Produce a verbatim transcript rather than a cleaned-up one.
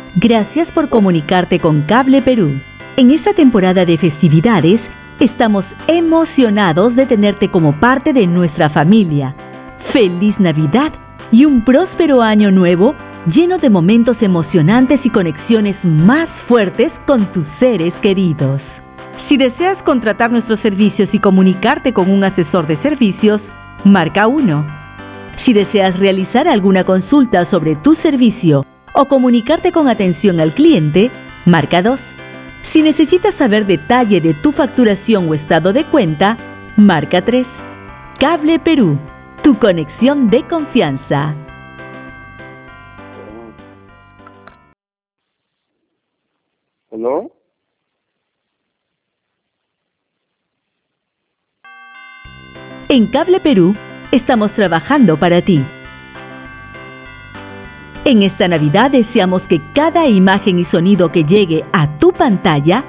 Gracias por comunicarte con Cable Perú. En esta temporada de festividades, estamos emocionados de tenerte como parte de nuestra familia. ¡Feliz Navidad y un próspero año nuevo lleno de momentos emocionantes y conexiones más fuertes con tus seres queridos! Si deseas contratar nuestros servicios y comunicarte con un asesor de servicios, marca uno. Si deseas realizar alguna consulta sobre tu servicio o comunicarte con atención al cliente, marca dos. Si necesitas saber detalle de tu facturación o estado de cuenta, marca tres. Cable Perú, tu conexión de confianza. ¿Aló? En Cable Perú, estamos trabajando para ti. En esta Navidad deseamos que cada imagen y sonido que llegue a tu pantalla